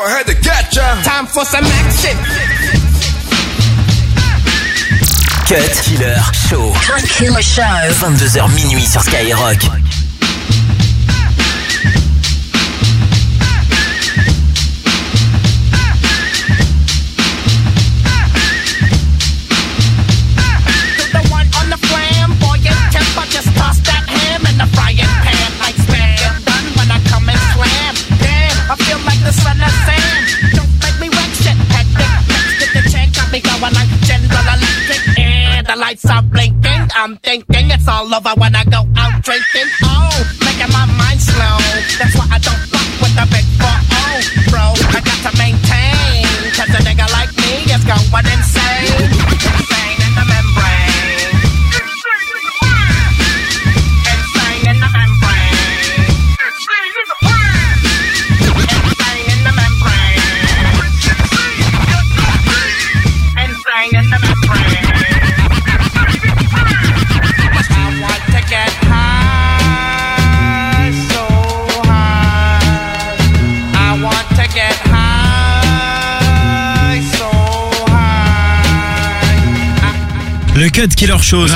ahead to catch ya. Time for some action. Cut Killer Show. Cut Killer Show. 22h minuit sur Skyrock. Lights are blinking, I'm thinking it's all over when I go out drinking. Oh, making my mind slow. That's why I don't fuck with the big 4-0, bro. I got to maintain, cause a nigga like me is going insane. Insane in the membrane. Insane in the membrane. Insane in the membrane. Insane in the membrane. Le Cut Killer Show.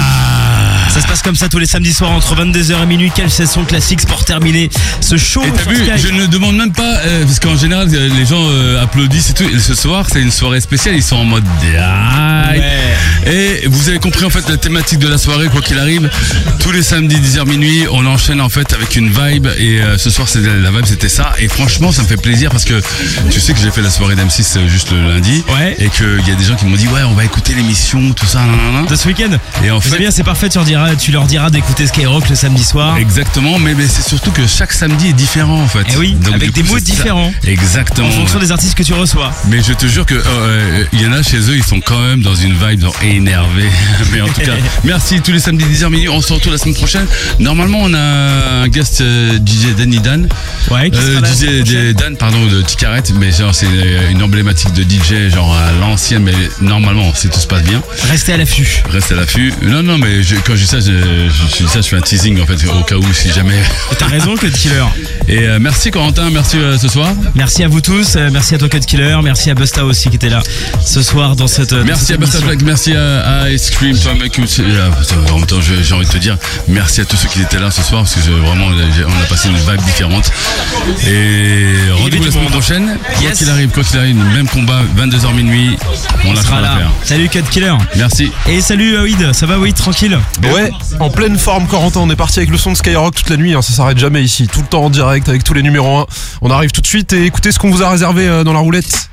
Ça se passe comme ça tous les samedis soirs entre 22h et minuit. Quelle session classique pour terminer ce show. Et t'as vu, je ne demande même pas, parce qu'en général, les gens applaudissent et tout. Et ce soir, c'est une soirée spéciale, ils sont en mode ouais. Et vous avez compris en fait la thématique de la soirée, quoi qu'il arrive. Tous les samedis 10h minuit, on enchaîne en fait avec une vibe. Et ce soir, la vibe c'était ça. Et franchement, ça me fait plaisir parce que tu sais que j'ai fait la soirée d'M6 juste le lundi. Ouais. Et qu'il y a des gens qui m'ont dit, ouais, on va écouter l'émission, tout ça, de ce week-end. Et en fait, c'est bien, c'est parfait, tu leur diras d'écouter Skyrock le samedi soir. Exactement, mais c'est surtout que chaque samedi est différent en fait. Et oui, donc, avec des moods différents. Exactement. En fonction des artistes que tu reçois. Mais je te jure que il y en a chez eux, ils sont quand même dans une vibe énervée. Mais en tout cas, merci. Tous les samedis 10h minuit, on se retrouve la semaine prochaine. Normalement, on a un guest DJ Danny Dan. Ouais, qui sera DJ Dan, pardon, de Ticaret, mais genre c'est une emblématique de DJ, genre à l'ancienne, mais normalement, si tout se passe bien. Restez à l'affût. Restez à l'affût. Non, mais quand je dis ça, je fais un teasing en fait, au cas où si jamais. T'as raison, Cut Killer. Et merci Corentin, merci ce soir. Merci à vous tous, merci à toi Cut Killer, merci à Busta aussi qui était là ce soir dans cette. Merci à Busta Black, merci à Ice Cream, toi mec. En même temps, j'ai envie de te dire merci à tous ceux qui étaient là ce soir parce que vraiment on a passé une vibe différente. Et rendez-vous la semaine prochaine. Quoi qu'il arrive, même combat, 22h minuit, on sera là. Salut Cut Killer. Merci. Et salut Wid, ça va Wid, tranquille? Ouais, en pleine forme Corentin, on est parti avec le son de Skyrock toute la nuit, ça s'arrête jamais ici, tout le temps en direct avec tous les numéros 1. On arrive tout de suite et écoutez ce qu'on vous a réservé dans la roulette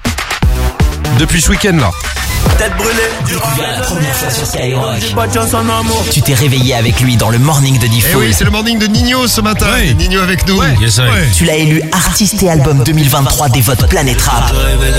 depuis ce week-end là. Tête brûlée. Découvert la première fois sur Skyrock. Tu t'es réveillé avec lui dans le morning de Diffoul. Eh oui, c'est le morning de Nino ce matin. Ouais. Nino avec nous. Ouais. Yes, ouais. Tu l'as élu artiste et album 2023 des votes Planète Rap.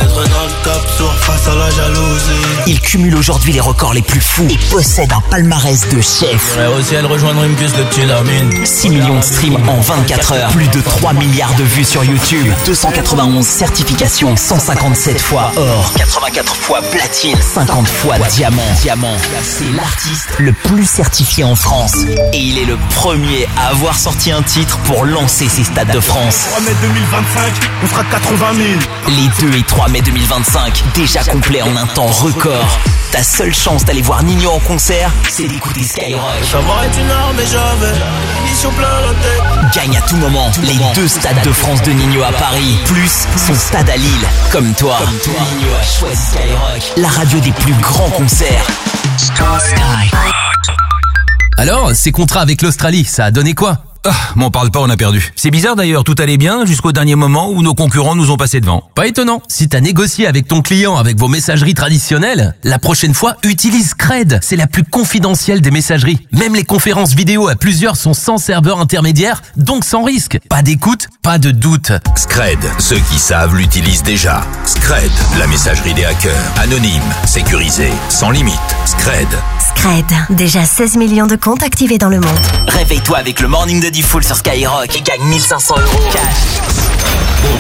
Il cumule aujourd'hui les records les plus fous et possède un palmarès de chef. Aussi elle rejoindre une cuisse, le petit Lamine. 6 millions de streams en 24 heures. Plus de 3 milliards de vues sur YouTube. 291 certifications. 157 fois or. 84 fois platine. 50 fois diamant. C'est l'artiste le plus certifié en France. Et il est le premier à avoir sorti un titre pour lancer ses Stades de France. 3 mai 2025, on sera 80 000. Les 2 et 3 mai 2025, déjà complet en un temps record. Ta seule chance d'aller voir Nino en concert, c'est d'écouter Skyrock. Savoir est une arme et j'avais mission plein la tête. Gagne à tout moment les 2 Stades de France de Nino à Paris, plus son stade à Lille. Comme toi. Nino a choisi Skyrock, la radio des plus grands concerts. Skyrock. Alors, ces contrats avec l'Australie, ça a donné quoi? M'en parle pas, on a perdu. C'est bizarre d'ailleurs, tout allait bien jusqu'au dernier moment où nos concurrents nous ont passé devant. Pas étonnant. Si t'as négocié avec ton client avec vos messageries traditionnelles, la prochaine fois, utilise Scred. C'est la plus confidentielle des messageries. Même les conférences vidéo à plusieurs sont sans serveur intermédiaire, donc sans risque. Pas d'écoute, pas de doute. Scred, ceux qui savent l'utilisent déjà. Scred, la messagerie des hackers. Anonyme, sécurisée, sans limite. Scred. Scred, déjà 16 millions de comptes activés dans le monde. Réveille-toi avec le morning de Diffoul sur Skyrock et gagne 1 500 € cash.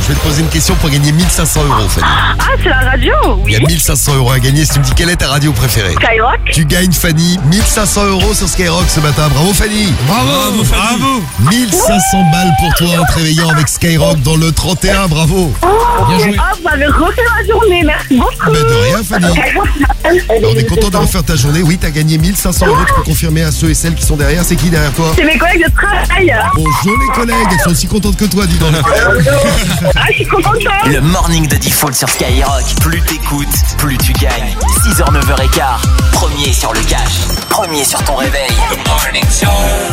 vais te poser une question pour gagner 1500 €, Fanny. Ah, c'est la radio, oui. Il y a 1500 € à gagner si tu me dis quelle est ta radio préférée. Skyrock. Tu gagnes, Fanny, 1500 € sur Skyrock ce matin. Bravo, Fanny. Bravo, bravo. 1500 balles pour toi en te réveillant avec Skyrock dans le 31. Bravo. Bien joué. Oh, vous m'avez refait ma journée. Merci beaucoup. De rien, Fanny. Alors, on est content de refaire ta journée. Oui, t'as gagné 1500 €. Tu peux confirmer à ceux et celles qui sont derrière. C'est qui derrière toi? C'est mes collègues de travail. Bonjour les collègues. Elles sont aussi contentes que toi, dis donc. Ah, je suis contente. Le morning de Default sur Skyrock. Plus t'écoutes, plus tu gagnes. 6h, 9h15. Premier sur le cash. Premier sur ton réveil. The Morning Show.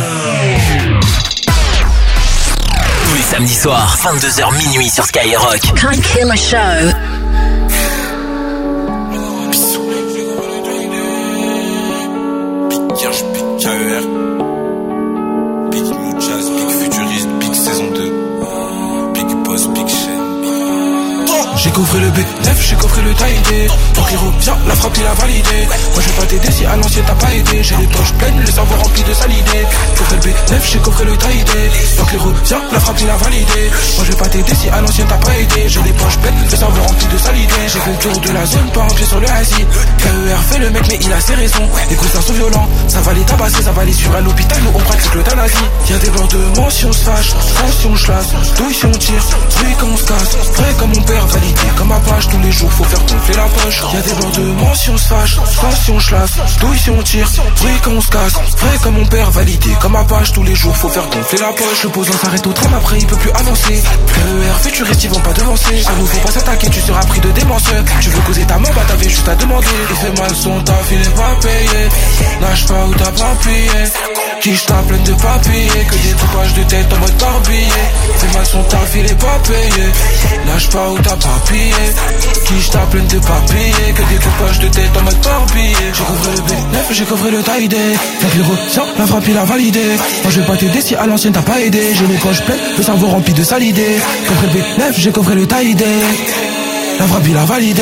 Tous les samedis soirs, 22h minuit sur Skyrock. Can't kill a show. Big Kirsch, Big KER, Big Muchas, Big Futuriste, Big Saison 2, Big Boss, Big Chain. J'ai coffré le B9, j'ai coffré le taillé. Donc il revient, la frappe il a validé. Moi je vais pas t'aider si à l'ancienne t'as pas aidé. J'ai les poches pleines, le cerveau rempli de sale idée. Coffré le B9, j'ai coffré le taillé. Donc il revient, la frappe il a validé. Moi je vais pas t'aider si à l'ancienne t'as pas aidé. J'ai les poches pleines, le cerveau rempli de sale idée. J'ai fait le tour de la zone, pas un pied sur le hasi. KER fait le mec mais il a ses raisons. Les coups sont violents, ça va les tabasser, ça va les sur à l'hôpital. Nous on pratique l'euthanasie. Y'a des blancs de mention se fâche, mention je lasse, douille si on tire, oui quand on se casse. Vrai comme mon père, validé comme ma page. Tous les jours faut faire gonfler la poche. Y'a des blancs de mention se fâche, mention je lasse, douille si on tire, oui quand on se casse. Vrai comme mon père, validé comme ma page. Tous les jours faut faire gonfler la poche. Le posant s'arrête au tram, après il peut plus avancer. KER futuriste ils vont pas devancer. À nous faut pas s'attaquer, tu seras pris de démence. Tu veux causer ta mort, bah t'avais juste à demander. Il fait mal son taf, il est pas payé. Lâche pas ou t'as pas payé. Quiche ta pleine de papiers, que des coupages de tête en mode barbillé. Fait mal son taf, il est pas payé. Lâche pas ou t'as pas payé. Quiche ta pleine de papiers, que des coupages de tête en mode barbillé. J'ai coffré le B9, j'ai coffré le taillé. Donc il retient, la frappe il a validé. Moi je vais pas t'aider si à l'ancienne t'as pas aidé. J'ai les poches pleines, le cerveau rempli de sale idée. Coffré le B9, j'ai coffré le taillé. La frappe il a validé.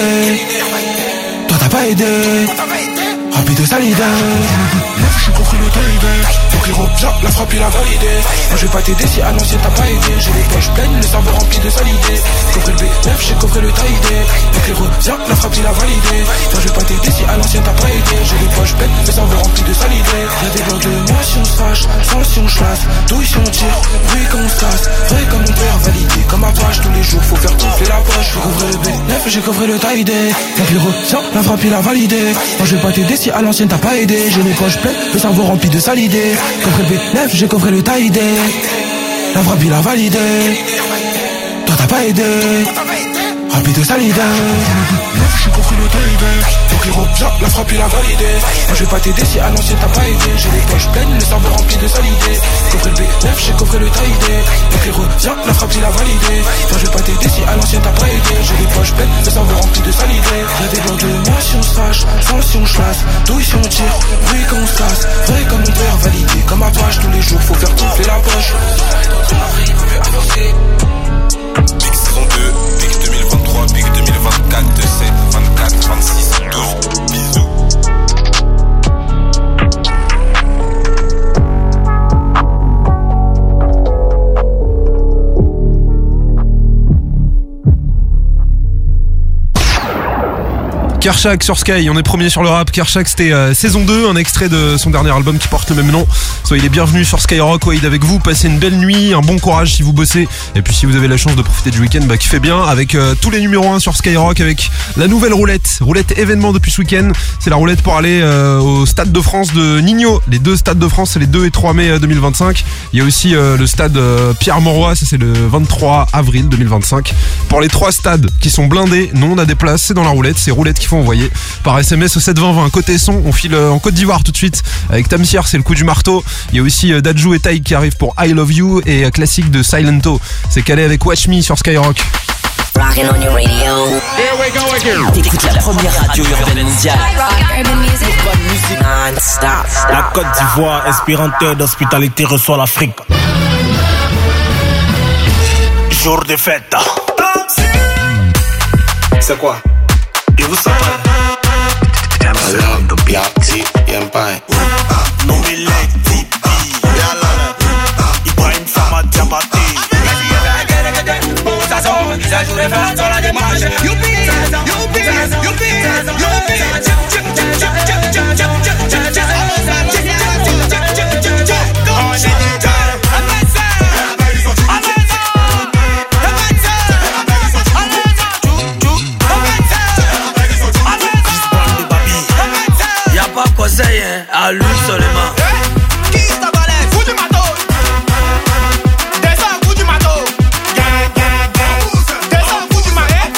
Toi t'as pas aidé. Rempli de sale idée. J'ai compris le taillé. Donc il revient, la frappe il a validé. Moi je vais pas t'aider si à l'ancienne t'as pas aidé. J'ai les poches pleines, le cerveau rempli de sale idée. Coffré le B9, j'ai coffré le taillé. Donc il revient, la frappe il a validé. Moi je vais pas t'aider si à l'ancienne t'as pas aidé. J'ai les poches pleines, le cerveau rempli de sale idée. Y'a des blancs de moi si on se fâche, sans si on chasse, douille si on tire, oui quand on se casse. Vrai comme mon père, validé comme ma page. Tous les jours faut faire gonfler la poche. J'ai coffré le B9, j'ai coffré le taillé. Donc il revient, la frappe il a validé. Moi je vais pas t'aider si à l'ancienne t'as pas aidé. J'ai les poches pleines, le cerveau rempli de sale idée. Coffré le B9, j'ai coffré le taillé. La frappe il a validé. Toi t'as pas aidé. Rempli de sale idée. J'ai compris le taillé. Donc il revient, la frappe il a validé. Moi je vais pas t'aider si à l'ancienne t'as pas aidé. J'ai les poches pleines, le cerveau rempli de sale idée. Coffré le B9, j'ai coffré le taillé. Donc il revient, la frappe il a validé. Moi je vais pas t'aider si à l'ancienne t'as pas aidé. J'ai les poches pleines, le cerveau rempli de sale idée. Y'a des blancs de moi si on se fâche, sans si on chasse, douille si on tire, oui quand on se casse. Vrai comme mon père, validé comme ma page. Tous les jours faut faire gonfler la poche. Après il peut plus avancer. Big Saison 2, Big 2023, Big 2024, 27, 24, 26, 12, bisous. Kershak sur Sky, on est premier sur le rap. Kershak c'était saison 2, un extrait de son dernier album qui porte le même nom. Soyez les bienvenus sur Skyrock, Wade avec vous, passez une belle nuit, un bon courage si vous bossez. Et puis si vous avez la chance de profiter du week-end, bah kiffez bien avec tous les numéros 1 sur Skyrock, avec la nouvelle roulette événement depuis ce week-end. C'est la roulette pour aller au Stade de France de Nino. Les deux Stades de France, c'est les 2 et 3 mai 2025. Il y a aussi le stade Pierre-Mauroy, ça c'est le 23 avril 2025. Pour les 3 stades qui sont blindés, nous on a des places, c'est dans la roulette, c'est roulette qu'il faut envoyer par SMS au 72020. Côté son, on file en Côte d'Ivoire tout de suite avec Tamsir, c'est le coup du marteau. Il y a aussi Dadju et Taïk qui arrivent pour I Love You, et classique de Silento, c'est calé avec Watch Me sur Skyrock. Rockin' on your radio. Here we go again. T'écoutes la première radio urbaine mondiale. Urban music non-stop. La Côte d'Ivoire, inspirateur d'hospitalité, reçoit l'Afrique. Jour de fête. C'est quoi? Et vous savez? ça joue les fêtes sur la démarche. Youpi, youpi, youpi, youpi. Y'a pas conseil, hein, à lui seulement. Qui t'a balèze? Fous du matos. Descends, fous du matos. Descends, fous du marais.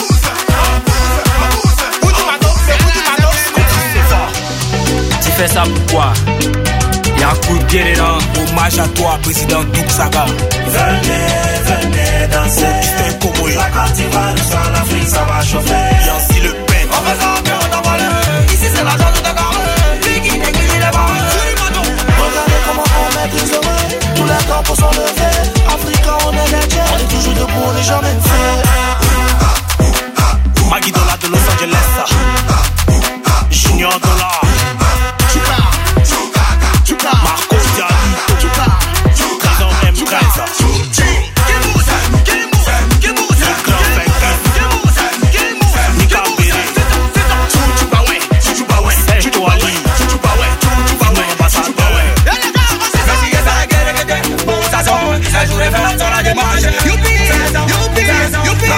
Fous du matos, c'est fous du matos. C'est fort. Tu fais ça pourquoi? Y'a un coup de pied dedans. Hommage à toi, président Douk Saga. Venez danser. C'était comme la Côte d'Ivoire, sans l'Afrique, ça va chauffer. Y'a aussi le pen. On fait ça, mais on t'en parle. Ici, c'est la zone de Dakar. Biggie, néglige les barres. Regardez comment on maîtrise le rêve. Tous les temps pour s'enlever. Africa, on est les dieux. On est toujours debout, on est jamais fait. Maggie Dola de Los Angeles. Junior Dola. Marco Dialito. Trésor M13. Ça joue les fêtes sur la démarche. Youpi, youpi, youpi.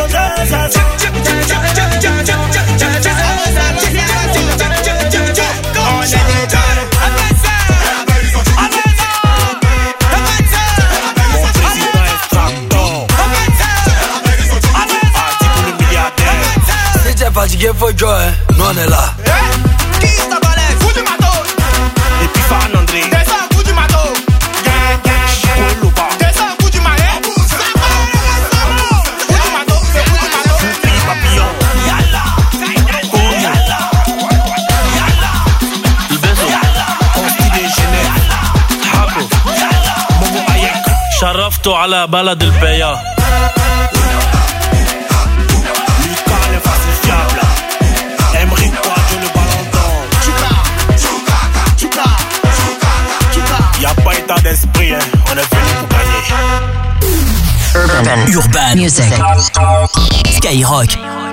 Si t'es fatigué, faut jouer, nous on est là. Qui t'a balèze? Fous du matos. Et puis Fan André. Descends, fous du matos. Descends, fous du marais. Fous du matos, c'est fous du matos. Papillon. Yalla. Oh yalla. Yalla. Ibezo. Consti déjeuner. Habo. Momo Ayek. شرفته على بلد البيا. Y'a pas état d'esprit, hein. On est venu pour gagner. Urban Music. Skyrock.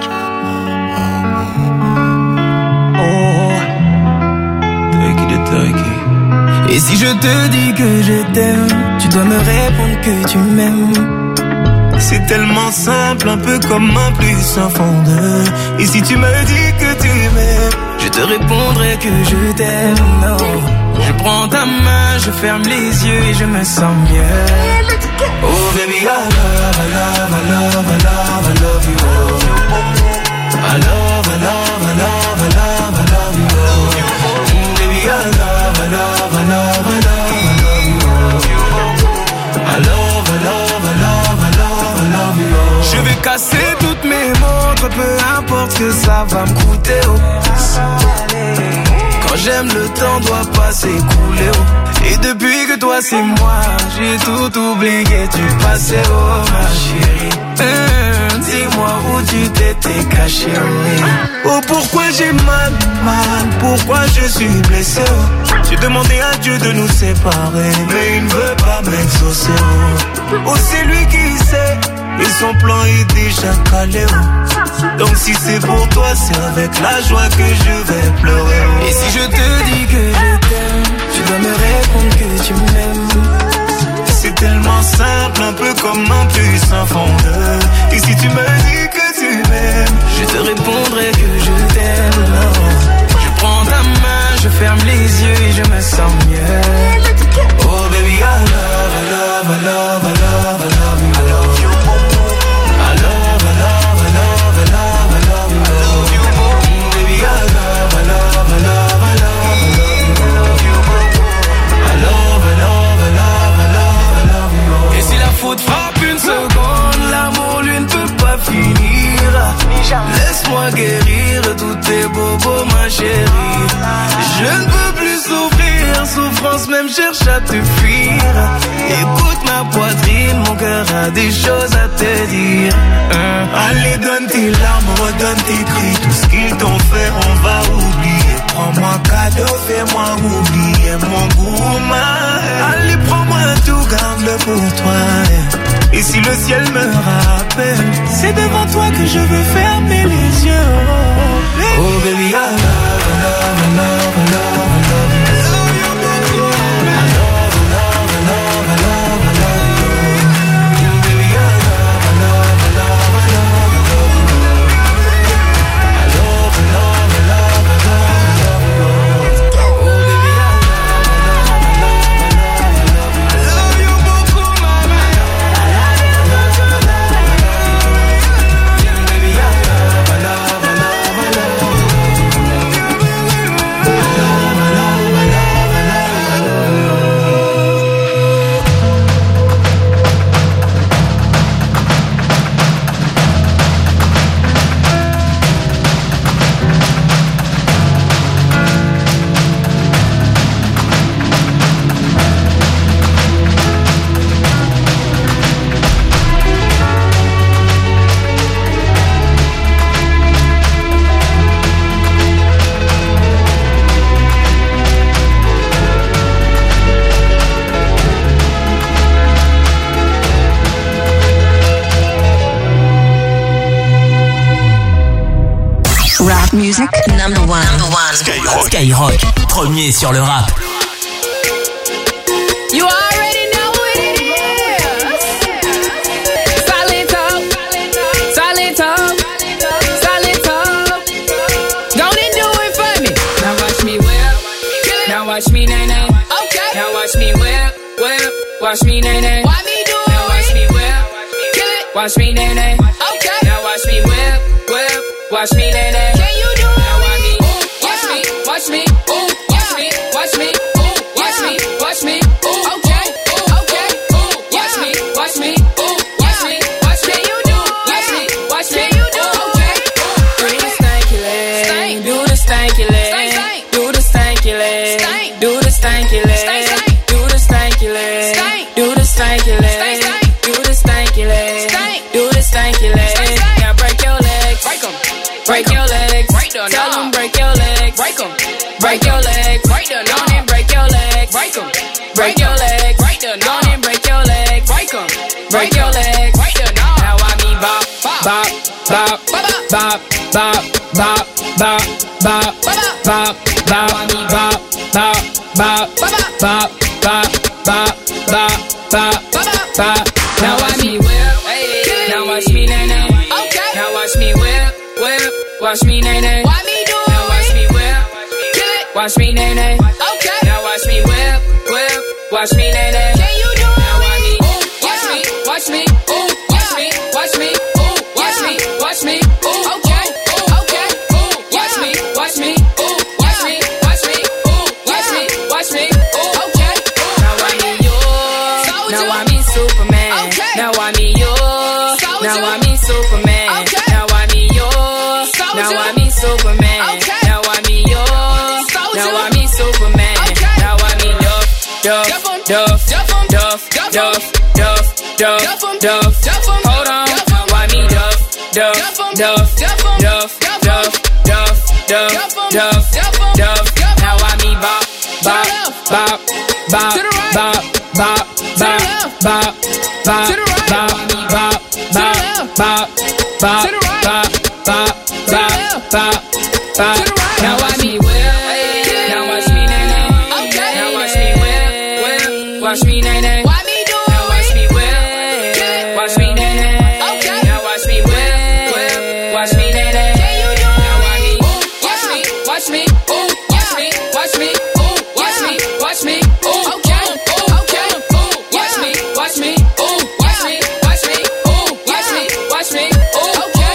Et si je te dis que je t'aime, tu dois me répondre que tu m'aimes. C'est tellement simple, un peu comme un plus un fond de. Et si tu me dis que tu m'aimes, je te répondrai que je t'aime. Non. Je prends ta main, je ferme les yeux et je me sens mieux. Oh baby, I love, I love, I love, I love, I love you. I love, I love, I love, I love, I love you. Baby, I love, I love, I love, I love, I love you. I love, I love, I love, I love, I love you. Je vais casser toutes mes montres, peu importe ce que ça va me coûter. Quand j'aime, le temps doit pas s'écouler. Et depuis que toi c'est moi, j'ai tout oublié du passé, oh ma chérie. Dis-moi où tu t'étais caché, oh pourquoi j'ai mal, pourquoi je suis blessé, oh. J'ai demandé à Dieu de nous séparer, mais il ne veut pas m'exaucer, oh c'est lui qui sait, et son plan est déjà calé, oh. Donc si c'est pour toi, c'est avec la joie que je vais pleurer, oh. Et si je te dis que je t'aime, tu dois me répondre que tu m'aimes. C'est tellement simple, un peu comme un puissant fondeur. Et si tu me dis que tu m'aimes, je te répondrai que je t'aime. Je prends ta main, je ferme les yeux et je me sens mieux. Oh baby, I love, I love, I love, I love, I love you. I love you. I love, I love, I love, I love, I love you. I love you. Baby, I love, I love, I love, I love, I love you. I love, I love, I love, I love, I love you. Et si la faute frappe une seconde, l'amour lui ne peut pas finir. Laisse-moi guérir tous tes bobos, ma chérie. Je ne peux plus souffrir, souffrance même cherche à te fuir. Écoute ma poitrine, mon cœur a des choses à te dire. Allez, donne tes larmes, redonne tes cris. Tout ce qu'ils t'ont fait, on va oublier. Prends-moi cadeau, fais-moi oublier mon goût, allez, prends-moi tout, garde-le pour toi. Et si le ciel me rappelle, C'est devant toi que je veux fermer les yeux. Oh baby, I love, I love, I love, I love, I love you. I love you beaucoup. I love, I love, I love, I love, I love you. Baby, I love, I love, I love, I love, I love you. I love, I love, I love, I love, I love you. Oh baby, I love, I love, I love, I love, I love you beaucoup, mama. I love, I love, I love, I love you. Baby, I love, I love, I love, I love you. Rap music number one. Skyrock, premier sur le rap. You already know what it is. Solid talk, solid talk, solid talk. Don't do it for me. Now watch me whip. Now watch me nay nay. Okay. Now watch me whip, whip. Watch me nay nay. Why me do it? Now watch me whip. Kill it. Watch me nay nay. Okay. Now watch me whip, whip. Watch me nay nay. Can you do it? Now watch me. Watch me. Watch me. Ooh. Watch me. Watch me. Ooh. Watch me. Watch me. Ooh. Okay. Okay. Ooh. Watch me. Watch me. Ooh. Watch me. Watch me. You do. Watch me. Watch me. You do. Okay. Do the stanky leg. Do the stanky leg. Do the stanky leg. Do the stanky leg. Do the stanky leg. Do the stanky leg. Do the stanky leg. Do the stanky leg. Now break your legs. Break 'em. Break your legs. Tell them break your legs. Break 'em. Break your legs. Don't and break your legs. Break 'em. Break your legs. Don't and break your legs. Break 'em. Break your legs. Now I mean bop, bop, bop, bop, bop, bop, bop, bop, bop, bop. I mean bop, bop, bop, bop, bop, bop, bop, bop, bop. Now watch me whip. Now watch me nay nay. Okay. Now watch me whip, whip. Watch me nay nay. Why me do it? Now watch me whip. Kill it. Watch me nay nay. Okay. Now watch me whip, whip. Watch me nay nay. Can you do it? Now watch me. Watch me. Watch me. Ooh. Watch me. Watch me. Ooh. Watch me. Watch me. Ooh. Okay. Okay. Ooh. Watch me. Watch me. Ooh. Watch me. Watch me. Ooh. Watch me. Watch me. Ooh. Okay. Now I mean you. Now I mean Superman. Okay. Now I mean you. Now I mean Superman. Okay. Now I mean you. Now I mean Superman. Okay. Now I mean you. Now I mean Superman. Okay. Now I mean Duff, Duff, Duff, Duff, Duff, Duff, Duff, Duff, Duff. Hold on. Why me Duff, Duff, Duff, Duff, Duff, Duff, Duff, Duff, Duff. Now I mean bop, bop, bop, bop, bop, bop, bop, bop, bop, bop, bop, bop, bop, bop, bop, bop, bop, bop. Now watch me whip. Now watch me nay nay. Okay. Now watch me whip, whip. Watch me nay nay. Why me do it? Now watch me whip. Watch me nay nay. Okay. Now watch me whip, whip. Watch me nay nay. Can you do it? Now watch me. Watch me. Watch me. Ooh. Watch me. Watch me. Ooh. Watch me. Watch me. Ooh. Okay. Okay. Ooh. Watch me. Watch me. Ooh. Watch me. Watch me. Ooh. Watch me. Watch me. Ooh. Okay.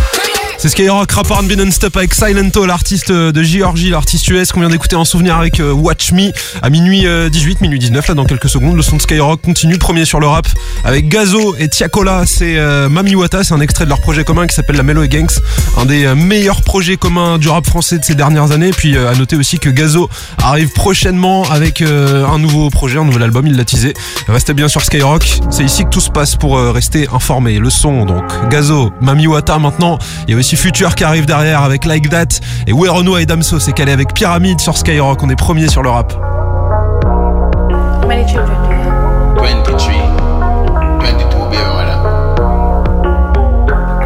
C'est Skyrock, rap R&B non-stop avec Silento, l'artiste de Géorgie, l'artiste US qu'on vient d'écouter en souvenir avec Watch Me à minuit 18, minuit 19 là dans quelques secondes. Le son de Skyrock continue, premier sur le rap avec Gazo et Tiakola. C'est Mami Wata, c'est un extrait de leur projet commun qui s'appelle la Meloé Gangs, un des meilleurs projets communs du rap français de ces dernières années. Puis à noter aussi que Gazo arrive prochainement avec un nouveau projet, un nouvel album, il l'a teasé. Restez bien sur Skyrock, c'est ici que tout se passe pour rester informé. Le son donc Gazo, Mami Wata maintenant, il y a aussi Future qui arrive derrière avec Like That et Werono et Damso, c'est calé avec Pyramide sur Skyrock, on est premier sur le rap. How many children do you have? 23. 22 baby mother.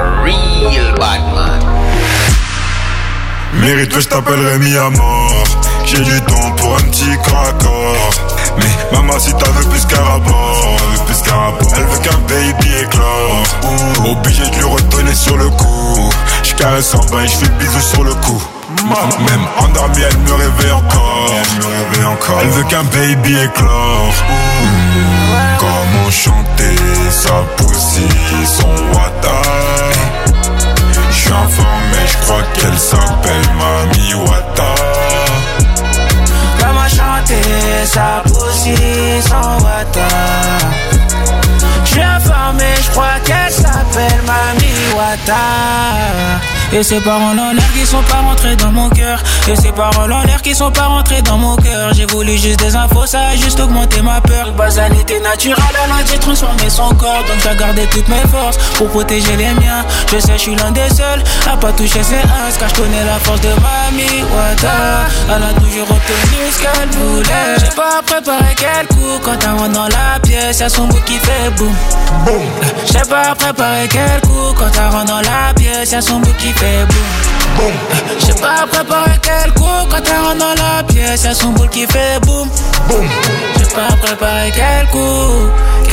Mérite que je t'appellerai mi à mort. J'ai du temps pour un petit corps à corps. Mais maman si t'as veux plus qu'un rapport, elle veut qu'un baby éclore. Obligé de lui redonner sur le coup. J'caresse en bas et j'fais bisous sur le cou. Même endormie elle me réveille encore. Elle veut qu'un baby éclore. Comment chanter sa pussy, son wata. J'suis informé, j'crois qu'elle s'appelle Mami Wata. Comment chanter sa pussy, son wata. J'suis informé, j'crois qu'elle s'appelle Mami Wata. Et ces paroles en l'air qui sont pas rentrées dans mon cœur. Et ces paroles en l'air qui sont pas rentrées dans mon cœur. J'ai voulu juste des infos, ça a juste augmenté ma peur. Basalité naturelle, elle a transformé son corps. Donc j'ai gardé toutes mes forces pour protéger les miens. Je sais, je suis l'un des seuls à pas toucher ses uns. Car je connais la force de Mami Wata. Elle a toujours obtenu ce qu'elle voulait. J'ai pas préparé quel coup. Quand elle rentre dans la pièce, y'a son bout qui fait boum. J'ai pas préparé quel coup. Quand elle rentre dans la pièce, y'a son bout qui fait boum. J'ai pas préparé quel coup. Quand elle rentre dans la pièce, y'a son boule qui fait boum. J'ai pas préparé quel coup.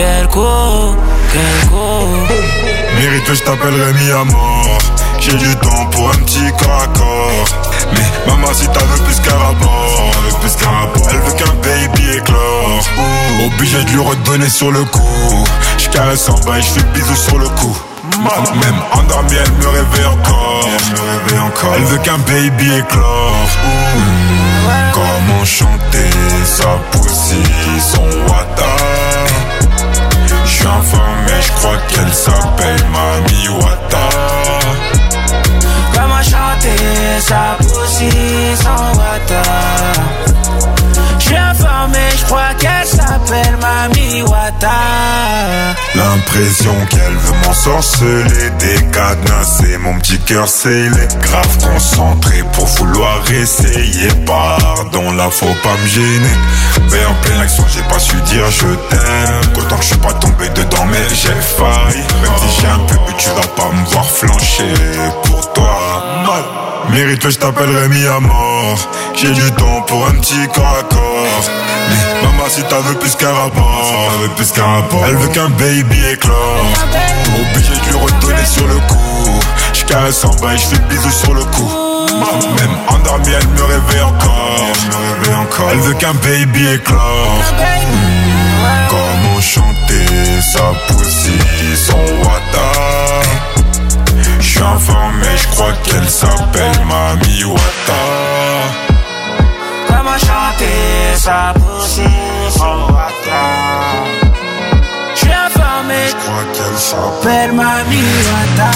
Mérite que je t'appellerai mi à mort. J'ai du temps pour un petit corps à corps. Mais maman si t'as veux plus qu'un rapport, elle veut qu'un baby éclore. Obligé de lui redonner sur le coup. J'caresse en bas et j'fais bisous sur le cou. Même endormie elle me réveille encore. Elle veut qu'un baby éclore. Comment chanter sa pussy, son wata. J'suis informé, j'crois qu'elle s'appelle Mami Wata. Comment chanter sa pussy, son wata. J'suis informé, j'crois qu'elle s'appelle Mami Wata. L'impression qu'elle veut m'ensorceler, décadenasser mon petit cœur scellé. Grave concentré pour vouloir essayer. Pardon, là faut pas me gêner. Mais en pleine action j'ai pas su dire je t'aime. Qu'autant que je suis pas tombé dedans mais j'ai failli. Même si j'ai un peu bu tu vas pas me voir flancher pour toi. Mal. Mérite que je t'appellerai mi à mort. J'ai du temps pour un petit corps à corps. Mais maman si t'as veux plus qu'un rapport, elle veut qu'un baby éclore. Obligé de lui redonner sur le coup. J'caresse en bas et j'fais bisous sur le cou. Même endormie elle me réveille encore. Elle veut qu'un baby éclore. Comment chanter sa pussy, son wata. J'suis informé, j'crois qu'elle s'appelle Mami Wata. Comment chanter sa pussy, son wata. J'suis informé, j'crois qu'elle s'appelle Mami Wata.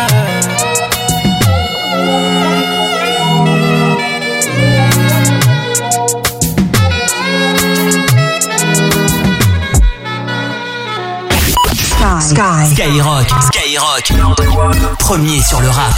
Skyrock, premier sur le rap.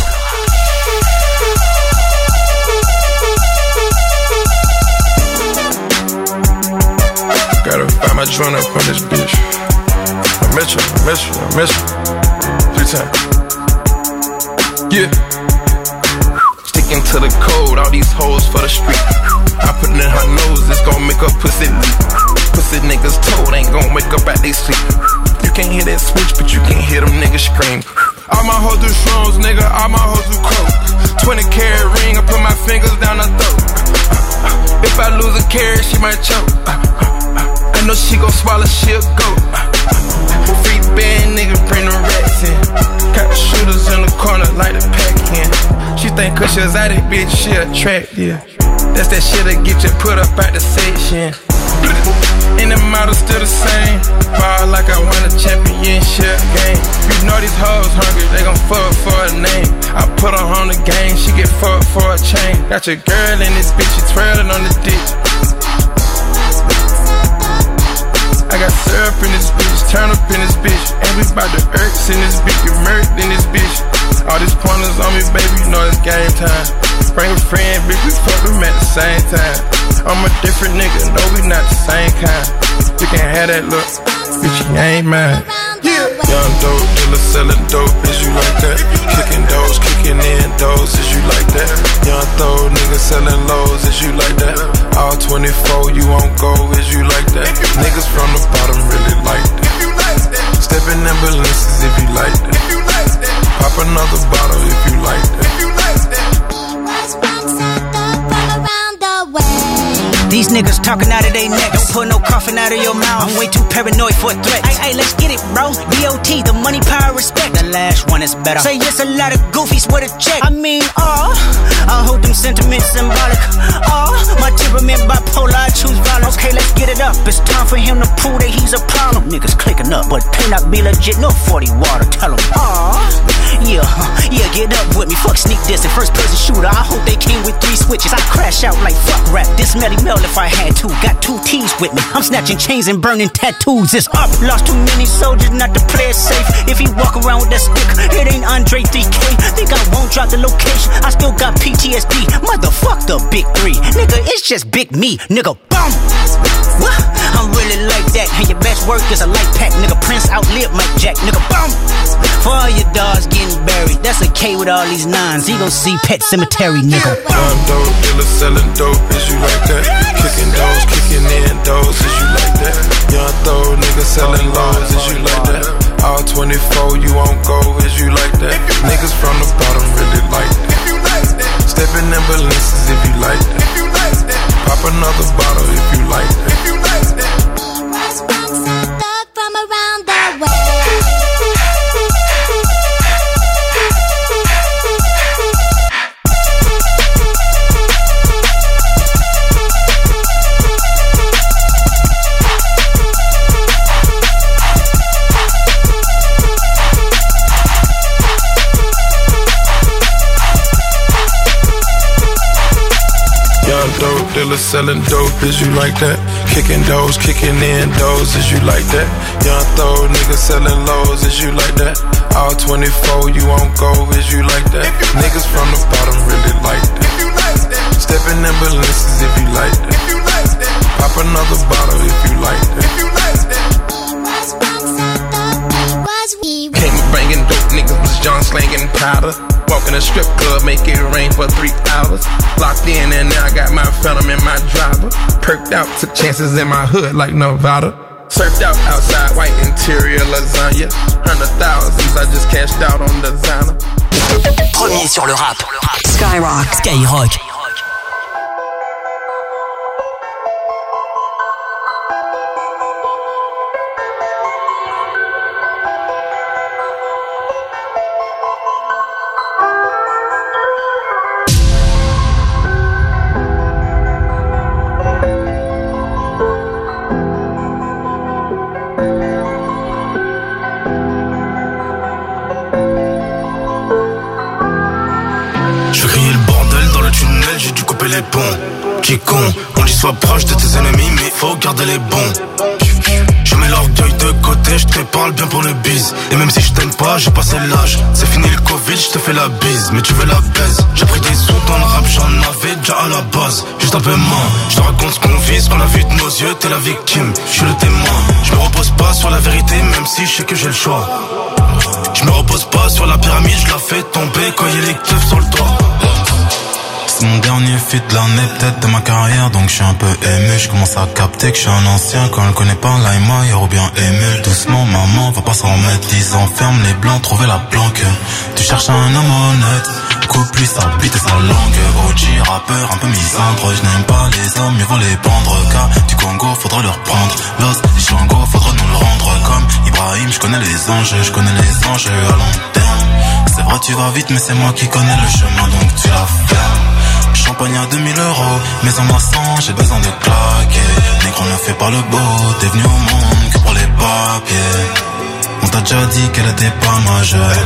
Gotta find my joint up on this bitch. I miss you. 3 times. Yeah. Sticking to the code, all these hoes for the street. I put it in her nose, it's gon' make her pussy leak. Pussy niggas told ain't gon' wake up at they sleep. You can't hear that switch, but you can hear them niggas scream. All my hoes do shrooms, nigga, all my hoes do coke. 20-carat ring, I put my fingers down her throat. If I lose a carat, she might choke. I know she gon' swallow, she'll go. Free band, nigga, bring the rats in. Got the shooters in the corner, like the pack in. She think cause she was out it, bitch, she attractive. That's that shit that get you put up at the section. And the model still the same. Ball like I won a championship game. You know these hoes hungry, they gon' fuck for a name. I put her on the game, she get fucked for a chain. Got your girl in this bitch, she twirling on the dick. I got syrup in this bitch, turn up in this bitch. And we bout to irks in this bitch, get murked in this bitch. All these pointers on me, baby, you know it's game time. Bring a friend, bitch, we fuck them at the same time. I'm a different nigga, no, we not the same kind. You can have that look, bitch, you ain't mine. Yeah. Young dope dealer selling dope, bitch, you like that? Kicking doors, kicking kicking in doors, is you like that? Young throw niggas selling lows, is you like that? All 24, you won't go, is you like that? Niggas from the bottom really like that. Stepping in Balences if you like that. Pop another bottle if you like that. These niggas talking out of their neck. Don't put no coffin out of your mouth. I'm way too paranoid for a threat. Hey, let's get it, bro. DOT, the money, power, respect. The last one is better. Say yes, a lot of goofies with a check. I mean, I hold them sentiments symbolic. My temperament bipolar, I choose violence. Okay, let's get it up. It's time for him to prove that he's a problem. Niggas clicking up, but pay not be legit. No 40 water, tell him. Yeah, get up with me. Fuck sneak this and first person shooter. I hope they came with 3 switches. I crash out like fuck rap. This Melly Mel if I had to. Got 2 T's with me. I'm snatching chains and burning tattoos. It's up. Lost too many soldiers not to play it safe. If he walk around with that stick, it ain't Andre 3K. Think I won't drop the location. I still got PTSD. Motherfuck the big 3. Nigga, it's just big me. Nigga, boom. What? I'm really like that. And your best work is a light pack. Nigga, Prince outlived Mike Jack. Nigga, boom. For all your dogs getting buried. That's a K with all these 9s. He gon' see Pet Cemetery, nigga. Young dope dealer selling dope, is you like that? Kicking doors, kicking in doors, is you like that? Young throw niggas selling lows, is you like that? All 24, you won't go, is you like that? Niggas from the bottom really like that. Stepping in Balences if you like that. Pop another bottle if you like that. From around the way. Dope dealer selling dope, is you like that? Kicking doors, kicking in doors, is you like that? Young throw niggas selling lows, is you like that? All 24, you won't go, is you like that? Niggas from the bottom really like that. Stepping in Balences if you like that. Pop another bottle if you like that. Came bringing dope, niggas was John slanging powder. Walk in a strip club, make it rain for 3 hours. Locked in and now I got my phantom in my driver. Perked out, took chances in my hood like Nevada. Surfed out outside, white interior lasagna. 100,000s, I just cashed out on designer. Premier sur le rap. Skyrock. Skyrock. Les ponts, qui con, on dit sois proche de tes ennemis mais faut garder les bons. Je mets l'orgueil de côté, je te parle bien pour le bise. Et même si je t'aime pas, j'ai passé l'âge. C'est fini le Covid, je te fais la bise. Mais tu veux la baise. J'ai pris des sous dans le rap, j'en avais déjà à la base. Juste un peu moins, je te raconte ce qu'on vit, ce qu'on a vu de nos yeux, t'es la victime, je suis le témoin. Je me repose pas sur la vérité, même si je sais que j'ai le choix. Je me repose pas sur la pyramide, je la fais tomber quand y'a les keufs sur le toit. C'est mon dernier feat de l'année, peut-être de ma carrière, donc je suis un peu ému. Je commence à capter que je suis un ancien. Quand elle connaît pas l'Aïma, ou bien ému. Doucement, maman, va pas s'en remettre. 10 ans, ferme les blancs, trouver la planque. Tu cherches un homme honnête, coupe lui sa bite et sa langue. OG, rappeur, un peu misandre. Je n'aime pas les hommes, mieux vaut les pendre. Car du Congo, faudra leur prendre. Los, les Chango, faudra nous le rendre. Comme Ibrahim, je connais les enjeux, je connais les enjeux à long terme. C'est vrai, tu vas vite, mais c'est moi qui connais le chemin, donc tu la fermes. Champagne à 2000 €, mais en maçon, j'ai besoin de claquer. Négro ne fait pas le beau, t'es venu au monde que pour les papiers. On t'a déjà dit qu'elle était pas majeure.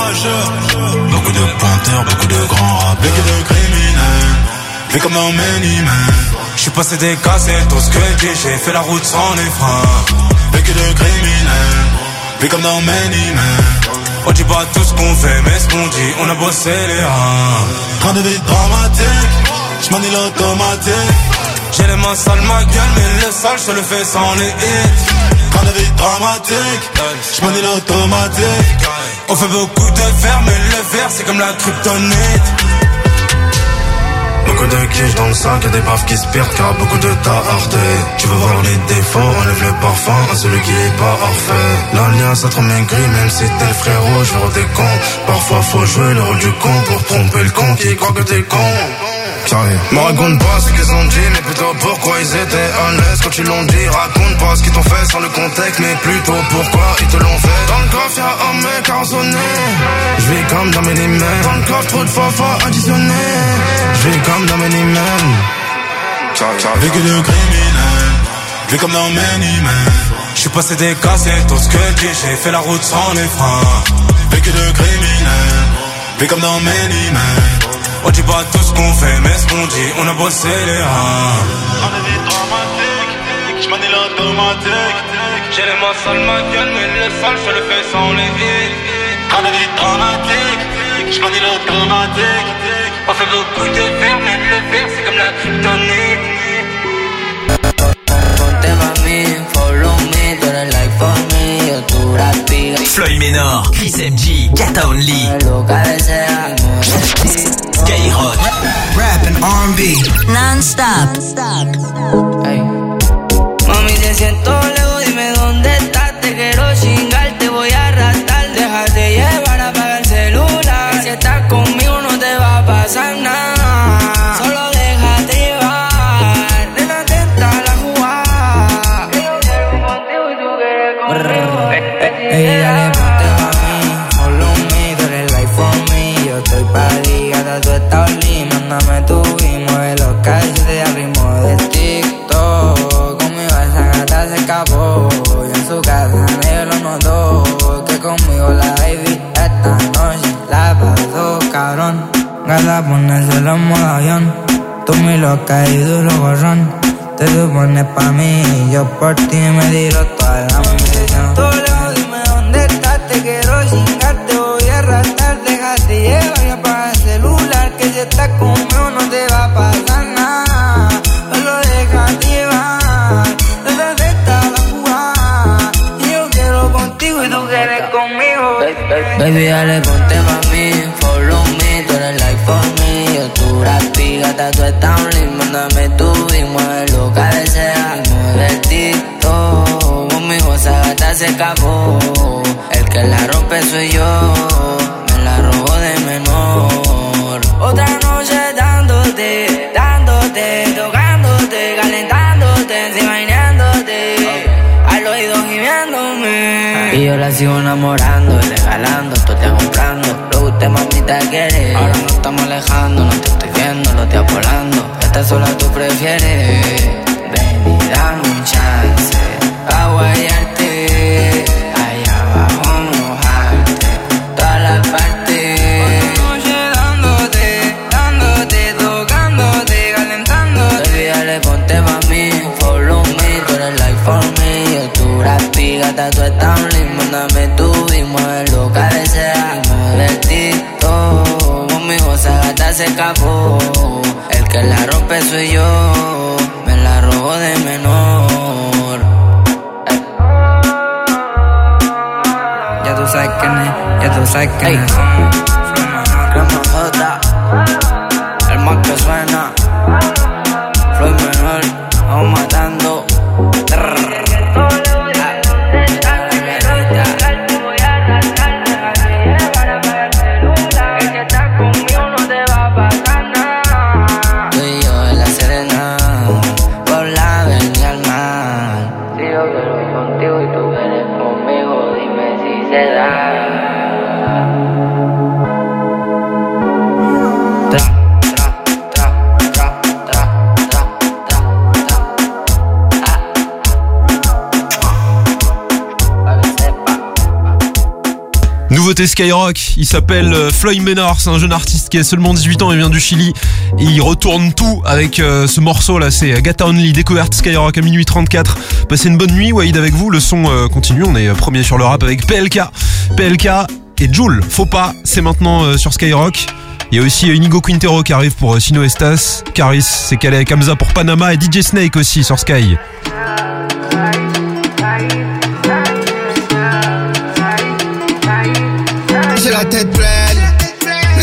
Beaucoup de pointeurs, beaucoup de grands rappeurs. Beaucoup de criminels, fait comme dans Many Men. J'suis passé des cassettes au squelette, j'ai fait la route sans les freins. Beaucoup de criminels, fait comme dans Many Men. On dit pas tout ce qu'on fait, mais ce qu'on dit, on a bossé les reins. Train de vie dramatique, j'manie l'automatique. J'ai les mains sales, ma gueule, mais le sale, je le fais sans les hits. Train de vie dramatique, j'manie l'automatique. On fait beaucoup de fer, mais le verre, c'est comme la kryptonite. Beaucoup de quiches dans le sac, y'a des baffes qui se perdent car beaucoup de tarté. Tu veux voir les défauts, enlève le parfum à celui qui est pas parfait. L'alliance ça te rend gris, même si t'es le frérot, je veux des cons. Parfois faut jouer le rôle du con pour tromper le con qui croit que t'es con. Me raconte pas ce qu'ils ont dit, mais plutôt pourquoi ils étaient à l'aise quand ils l'ont dit. Raconte pas ce qu'ils t'ont fait sans le contexte, mais plutôt pourquoi ils te l'ont fait. Dans le coffre y'a un mec arraisonné, je vis comme dans mes limits. Dans le coffre trop de fois additionné, je vis comme dans mes limits. Vécu de criminel, vu comme dans Many Men. J'suis passé des cassettes, tout ce que dit, j'ai fait la route sans les freins. Vécu de criminel, vu comme dans Many Men. On dit pas tout ce qu'on fait, mais ce qu'on dit, on a bossé les reins. On est des dramatiques, j'm'en ai l'automatique. J'ai les mains sales, ma gueule, mais le sale, je le fais sans les vides. On est des dramatiques, j'm'en ai l'automatique. On fait beaucoup de verre, mais le verre, c'est comme la kryptonite. Ponte mami, follow me, tú eres like for me, yo tú la piga. Floyd Menor, Chris MG, Gata Only. Skyrock, Rap and R&B, non-stop. Hey. Mami, te siento lejos, dime dónde estás. Te quiero chingar, te voy a arrastrar. Déjate llevar, apaga el celular. Que si estás conmigo no te va a pasar nada. Solo déjate llevar. Nena, atenta a la jugada. Yo quiero contigo y tú quieres conmigo. Ey, dale, ponte pa' mí, follow me, tú eres like for me. Yo estoy pa' ligada, tú estás only. Mándame tu y mueve los calles al ritmo de TikTok. Conmigo esa gata se escapó, y en su casa nadie lo notó. Que conmigo la baby esta noche la pasó, cabrón. Gata, ponérselo en modo avión. Tú muy loca y duro gorrón. Te supones pa' mí y yo por ti me tiro toda la munición. Todo lejos, dime dónde estás, te quiero chingar, te voy a arrastrar. Déjate llevar y apaga el celular, que si estás conmigo no te va a pasar nada. Solo déjate llevar, desde esta la jugada. Y yo quiero contigo y tú quieres conmigo. Baby, dale, ponte pa' mí, follow me, tú eres like for me. Yo tú rapi, gata, tú estás only. Mándame tú y mueve lo que deseas. Mueve el TikTok, conmigo esa gata se escapó. El que la rompe soy yo, me la robo de menor. Otra noche dándote, dándote, tocándote, calentándote, enseñándote, al oído gimiéndome. Y yo la sigo enamorando, regalando, tú te comprando. Lo que usted mamita quiere, ahora nos estamos alejando. No te estoy viendo, lo estoy volando. Esta sola tú prefieres. Ven y dame un chance pa' guayarte, allá abajo mojarte, todas las partes. Otra noche dándote, dándote, tocándote, calentándote. Olvídale, ponte pa' mí, follow me, tú eres like for me. Yo tú rapi, gata, tú estás only. Mándame tú y mueve lo que deseas. Mueve el TikTok, conmigo esa gata se escapó. El que la rompe soy yo, me la robo de menor. Ya tú sabes quién es, ya tú sabes quién es. El más que suena, Floyd Menor, vamos matando. Nouveauté Skyrock, il s'appelle Floyd Menor, c'est un jeune artiste qui a seulement 18 ans, il vient du Chili et il retourne tout avec ce morceau là, c'est Gata Only, découverte Skyrock à minuit 34. Passez une bonne nuit, Wahid avec vous, le son continue, on est premier sur le rap avec PLK et Jul, faut pas, c'est maintenant sur Skyrock. Il y a aussi Inigo Quintero qui arrive pour Sino Estas, Caris, c'est calé avec Hamza pour Panama et DJ Snake aussi sur Sky. J'ai la tête pleine,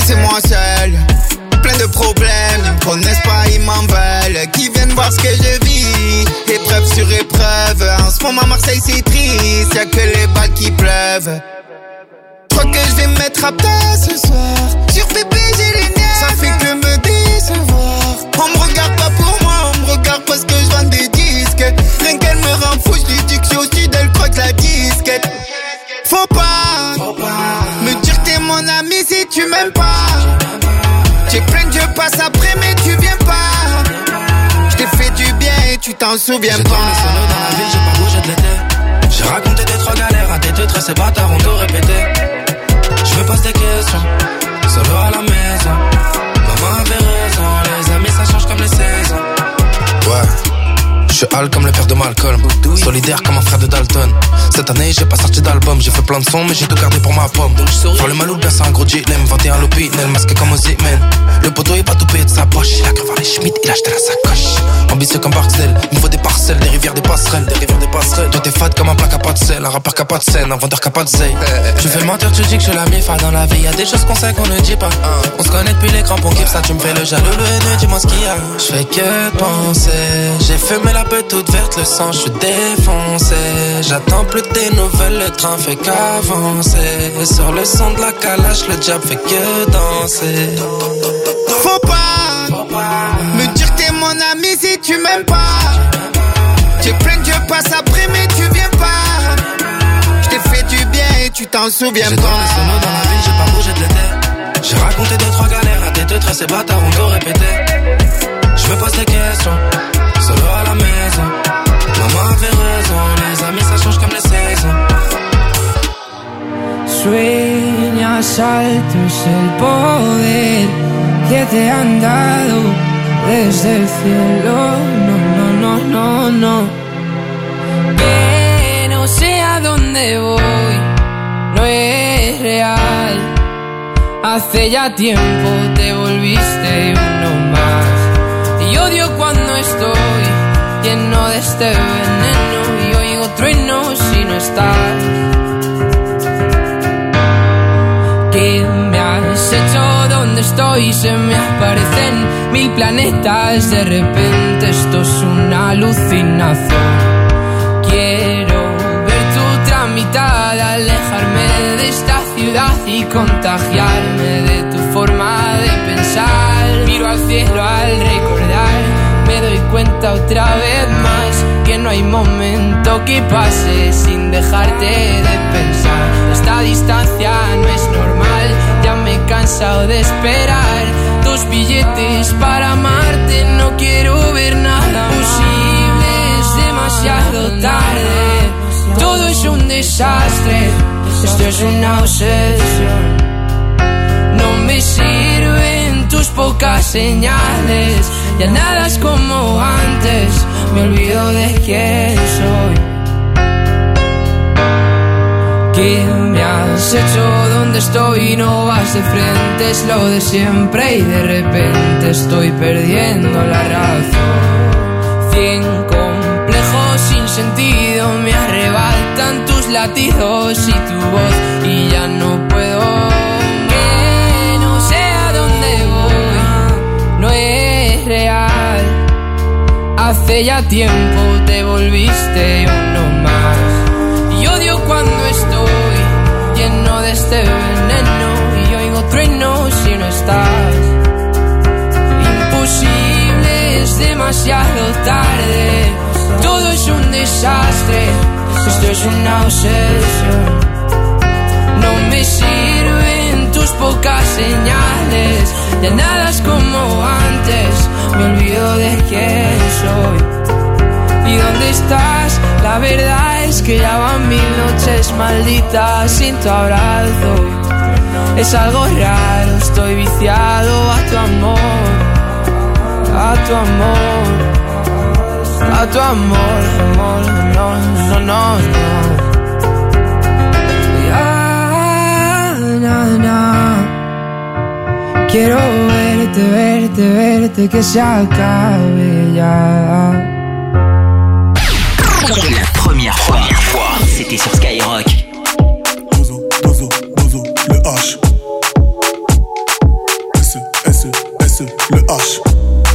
connaissent pas, ils m'en veulent. Qui viennent voir ce que je vis. Épreuve sur épreuve. En ce moment, Marseille, c'est triste. Y'a que les balles qui pleuvent. Crois que je vais me mettre à terre ce soir. Sur pépé, j'ai les nerfs. Ça fait que me décevoir. On me regarde pas pour moi, on me regarde parce que je vends des disques. Rien qu'elle me rend fou, je lui dis que je suis au sud, elle croit que la disquette. Faut pas me dire que t'es mon ami si tu m'aimes pas. J'ai plein de je passe après mais tu viens pas. Je t'ai fait du bien et tu t'en souviens pas. J'ai tourné solo dans la ville, j'ai pas bougé de l'été. J'ai raconté des trois galères à des deux traits, ces bâtards ont tout répété. Je me pose des questions, solo à la maison. Maman avait raison, les amis ça change comme les saisons. Ouais. Je suis Al comme le père de Malcolm, solidaire comme un frère de Dalton. Cette année j'ai pas sorti d'album, j'ai fait plein de sons mais j'ai tout gardé pour ma pomme. Faire le malou bien c'est un gros G-Lem, 21 l'opinel, masqué comme Ozzy-Man. Le poteau est pas tout payé de sa poche, il a cru voir les Schmitt, il a acheté la sacoche. Ambitieux comme Barcel, il me faut des parcelles, des rivières, des passerelles, des rivières, des passerelles. Toi t'es fade comme un plat qui a pas de sel, un rappeur qui a pas de scène, un vendeur qui a pas de zeille. Tu fais mentir, tu dis que je suis la mifa dans la vie, y'a des choses qu'on sait qu'on ne dit pas. On se connaît depuis les crampons, ça tu me fais le jaloux, le haineux, dis-moi ce qu'il y a. Je fais que penser, j'ai fumé la peur toute verte, le sang, je suis défoncé. J'attends plus tes nouvelles, le train fait qu'avancer. Sur le son de la calache, le diable fait que danser. Faut pas me dire que t'es mon ami si tu m'aimes pas. J'ai plein de je passe après mais tu viens pas. Je t'ai fait du bien et tu t'en souviens pas. J'ai tourné solo dans la ville, j'ai pas bougé de l'été. J'ai raconté deux trois galères à des deux traits, ces bâtards ont tout répété. Je me pose des questions, solo à la maison. Maman avait raison, les amis ça change comme les saisons. Sueñas alto es el poder que te han dado desde el cielo. No. Que no sé a dónde voy, no es real. Hace ya tiempo te volviste uno más. Y odio cuando estoy lleno de este veneno y oigo truenos si no estás. ¿Qué me has hecho? ¿Dónde estoy? Se me aparecen mil planetas. De repente esto es una alucinación. Quiero ver tu tramitada, alejarme de esta ciudad y contagiarme de tu forma de pensar. Miro al cielo al recordar, me doy cuenta otra vez más que no hay momento que pase sin dejarte de pensar. Esta distancia no es normal, ya me he cansado de esperar tus billetes para amarte. No quiero ver nada posible, es demasiado tarde. Todo es un desastre, esto es una obsesión. No me sirven tus pocas señales, ya nada es como antes, me olvido de quién soy. ¿Qué me has hecho? ¿Dónde estoy? No vas de frente, es lo de siempre y de repente estoy perdiendo la razón. 100 complejos sin sentido me arrebatan tus latidos y tu voz y ya no puedo. Que no sé a dónde voy, no es real. Hace ya tiempo te volviste uno más. Y odio cuando estoy lleno de este veneno y oigo truenos si no estás. Imposible, es demasiado tarde. Todo es un desastre, esto es una obsesión. No me sirven tus pocas señales, ya nada es como antes, me olvido de quién soy. ¿Y dónde estás? La verdad es que ya van 1000 noches malditas sin tu abrazo. Es algo raro, estoy viciado a tu amor, a tu amor. A tu amor, amor, no. Quiero verte, que se acabe ya. La première fois, c'était sur Skyrock. Bozo, le H. S, le H.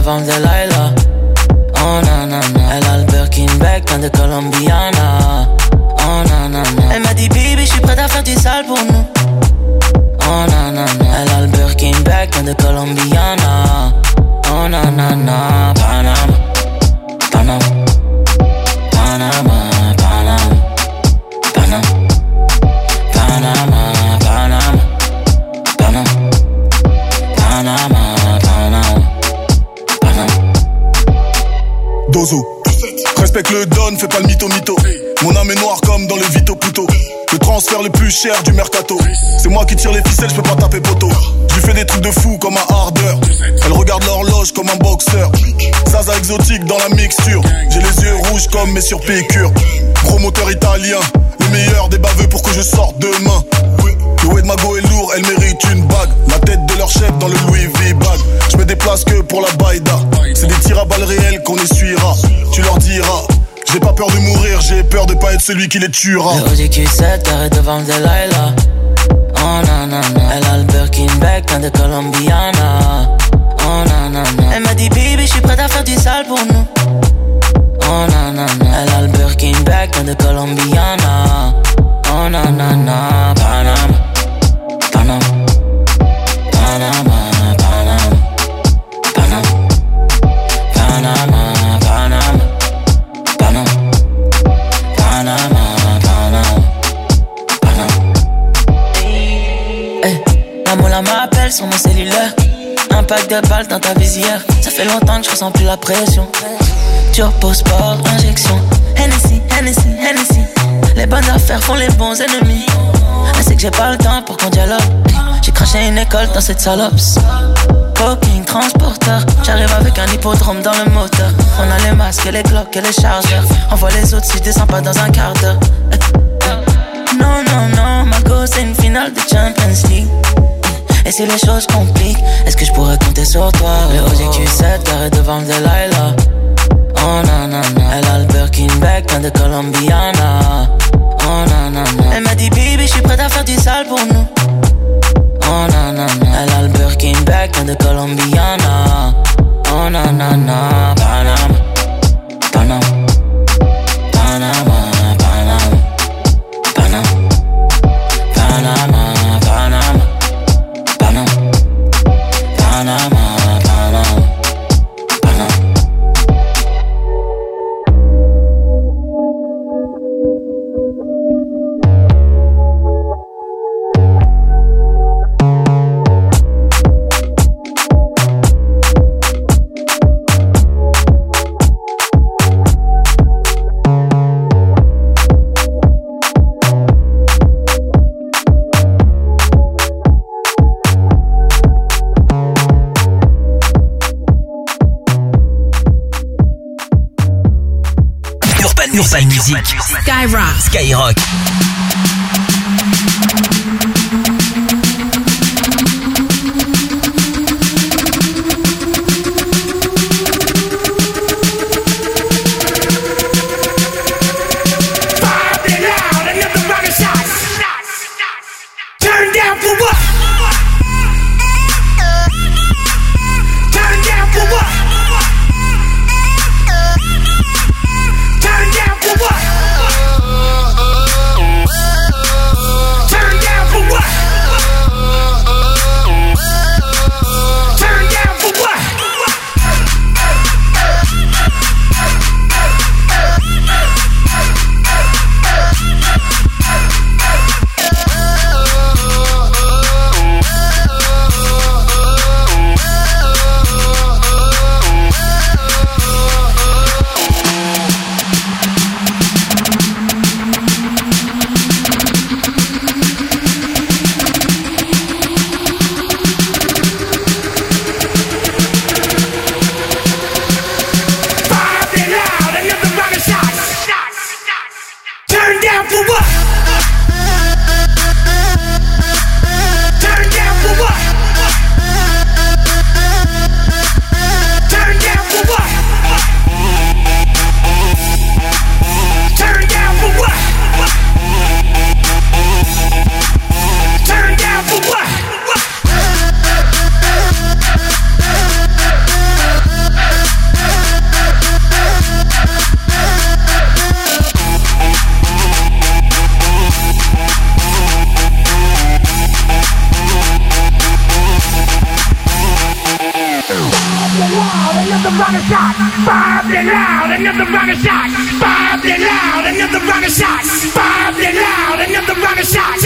devant Delilah. Oh na na na. Elle a le Birkin bag quand de Colombiana. Oh na na na. Elle m'a dit baby, je suis prête à faire du sale pour nous. Oh na na na. Elle a le Birkin bag quand de Colombiana. Oh na na na. Panama, Panama, Panama, Panama, Panama, Panama, Panama, Panama, Panama, Panama. Dozo, respecte le don, fais pas le mytho. Mon âme est noire comme dans le Vito Puto. Le transfert le plus cher du mercato. C'est moi qui tire les ficelles, je peux pas taper poteau. Je lui fais des trucs de fou comme un hardeur. Elle regarde l'horloge comme un boxeur. Zaza exotique dans la mixture. J'ai les yeux rouges comme mes surpécures. Gros moteur italien, le meilleur des baveux pour que je sorte demain. Le Wade Mago est lourd, elle mérite une bague. La tête de leur chef dans le Louis V bag. Je me déplace que pour la baïda. C'est des tirs à balles réelles qu'on essuiera. Tu leur diras. J'ai pas peur de mourir, j'ai peur de pas être celui qui les tuera. Le ODQ7 carré devant Delilah. Oh na na na. Elle a le Birkin bag quand de Colombiana. Oh na na na. Elle m'a dit baby, je suis prête à faire du sale pour nous. Oh na na na. Elle a le Birkin bag quand de Colombiana. Oh na na na. Panama, Panama, Panama, Panama, Panama, Panama, Panama, Panama, Panama, Panama. Hey, la moula m'appelle sur mon cellulaire. Un pack de balles dans ta visière. Ça fait longtemps que je ressens plus la pression. Turbo sport, injection. Hennessy, Hennessy, Hennessy. Les bonnes affaires font les bons ennemis. Elle sait que j'ai pas le temps pour qu'on dialogue. J'ai craché une école dans cette salope. Coking, transporteur. J'arrive avec un hippodrome dans le moteur. On a les masques, les glocks et les chargeurs. Envoie les autres si je descends pas dans un quart d'heure. Non, non, non, ma go c'est une finale de Champions League. Et si les choses compliquent, est-ce que je pourrais compter sur toi? Le OGQ7 carré devant Delilah. Oh na na na. Elle a le Birkin bag quand de Colombiana. Oh na na na. Elle m'a dit baby, je suis prête à faire du sale pour nous. Oh na na na. Elle a le Birkin bag quand de Colombiana. Oh na na na. Panama, Panama, Panama, Panama, Panama, Panama, Panama, Panama, Panama, Panama, Panama. Urban Music. Skyrock. Turn down for what? loud, another round of shots. Bubbling loud, another round of shots. Bubbling loud, another round of shots.